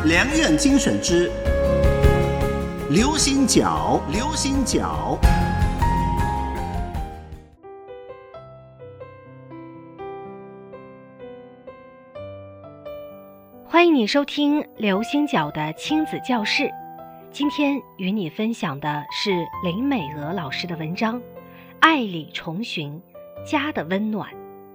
良苑精选之流行角，流行角。 欢迎你收听流星角的亲子教室。今天与你分享的是林美娥老师的文章《爱里重寻家的温暖》。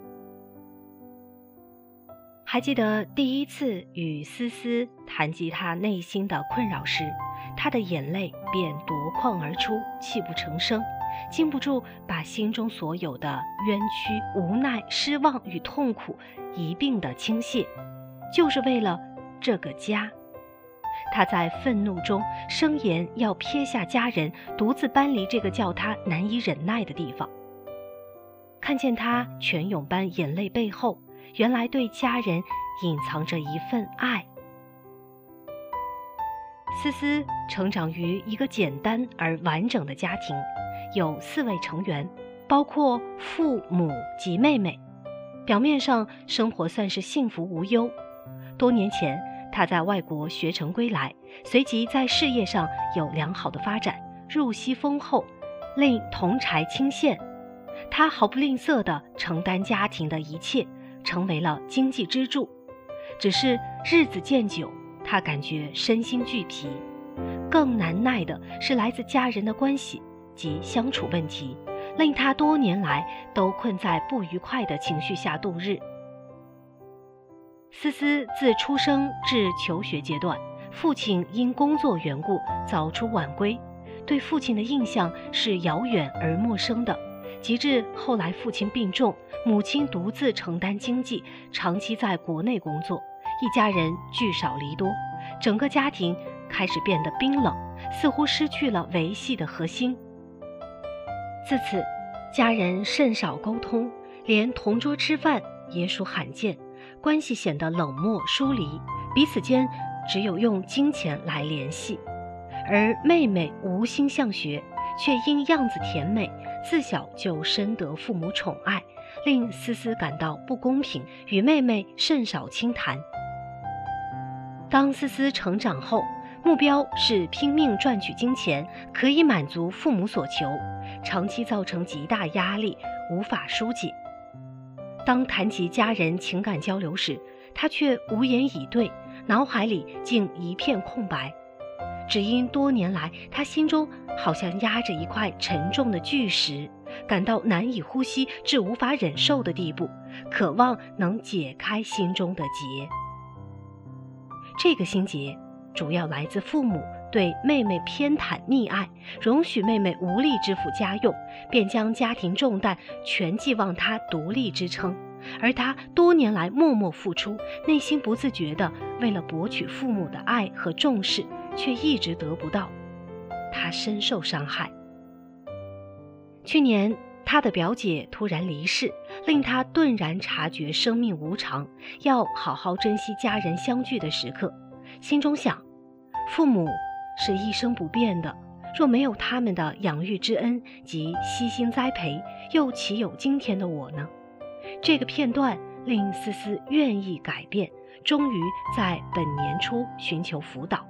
还记得第一次与思思谈及他内心的困扰时，他的眼泪便夺眶而出，泣不成声，禁不住把心中所有的冤屈、无奈、失望与痛苦一并的倾泻，就是为了这个家。他在愤怒中声言要撇下家人，独自搬离这个叫他难以忍耐的地方。看见他泉涌般眼泪背后，原来对家人隐藏着一份爱。思思成长于一个简单而完整的家庭，有4位成员，包括父母及妹妹。表面上生活算是幸福无忧。多年前他在外国学成归来，随即在事业上有良好的发展，入息丰厚，令同柴倾羡。他毫不吝啬地承担家庭的一切，成为了经济支柱。只是日子渐久，他感觉身心俱疲，更难耐的是来自家人的关系及相处问题，令他多年来都困在不愉快的情绪下度日。思思自出生至求学阶段，父亲因工作缘故早出晚归，对父亲的印象是遥远而陌生的。及至后来父亲病重，母亲独自承担经济，长期在国内工作，一家人聚少离多，整个家庭开始变得冰冷，似乎失去了维系的核心。自此，家人甚少沟通，连同桌吃饭也属罕见，关系显得冷漠疏离，彼此间只有用金钱来联系。而妹妹无心向学，却因样子甜美，自小就深得父母宠爱，令思思感到不公平，与妹妹甚少倾谈。当思思成长后，目标是拼命赚取金钱，可以满足父母所求，长期造成极大压力，无法疏解。当谈及家人情感交流时，他却无言以对，脑海里竟一片空白。只因多年来他心中好像压着一块沉重的巨石，感到难以呼吸至无法忍受的地步，渴望能解开心中的结。这个心结主要来自父母对妹妹偏袒溺爱，容许妹妹无力支付家用，便将家庭重担全寄望她独立支撑，而她多年来默默付出，内心不自觉地为了博取父母的爱和重视，却一直得不到，她深受伤害。去年她的表姐突然离世，令她顿然察觉生命无常，要好好珍惜家人相聚的时刻。心中想，父母是一生不变的，若没有他们的养育之恩及悉心栽培，又岂有今天的我呢？这个片段令思思愿意改变，终于在本年初寻求辅导。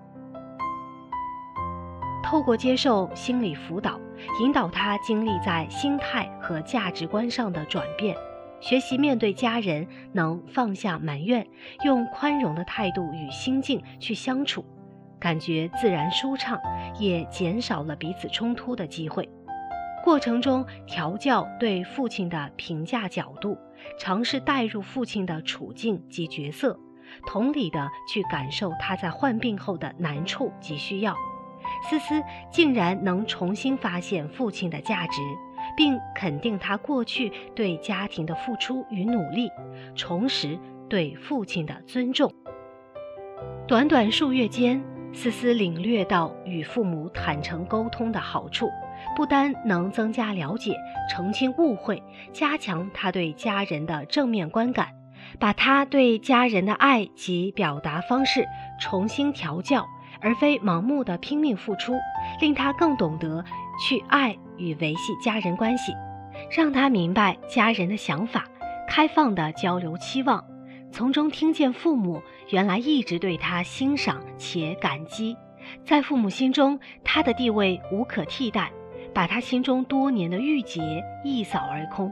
透过接受心理辅导，引导他经历在心态和价值观上的转变，学习面对家人能放下埋怨，用宽容的态度与心境去相处，感觉自然舒畅，也减少了彼此冲突的机会。过程中调教对父亲的评价角度，尝试带入父亲的处境及角色，同理地去感受他在患病后的难处及需要。思思竟然能重新发现父亲的价值，并肯定他过去对家庭的付出与努力，重拾对父亲的尊重。短短数月间，思思领略到与父母坦诚沟通的好处，不单能增加了解，澄清误会，加强他对家人的正面观感，把他对家人的爱及表达方式重新调教，而非盲目的拼命付出，令他更懂得去爱与维系家人关系，让他明白家人的想法，开放的交流期望， 从中听见父母原来一直对他欣赏且感激，在父母心中他的地位无可替代，把他心中多年的郁结一扫而空。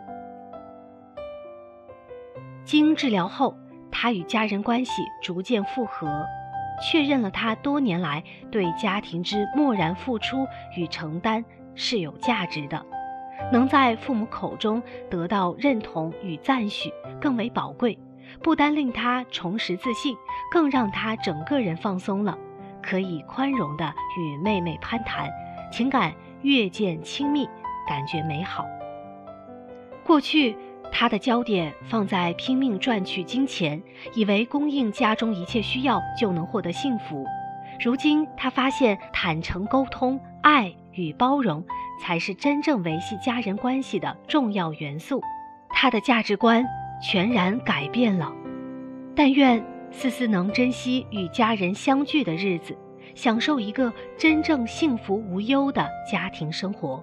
经治疗后，他与家人关系逐渐复和，确认了他多年来对家庭之默然付出与承担是有价值的，能在父母口中得到认同与赞许更为宝贵，不单令他重拾自信，更让他整个人放松了，可以宽容地与妹妹攀谈，情感越见亲密，感觉美好。过去他的焦点放在拼命赚取金钱，以为供应家中一切需要就能获得幸福。如今他发现坦诚沟通、爱与包容才是真正维系家人关系的重要元素，他的价值观全然改变了。但愿思思能珍惜与家人相聚的日子，享受一个真正幸福无忧的家庭生活。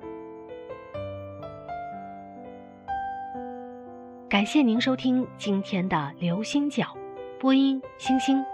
感谢您收听今天的流星角，播音星星。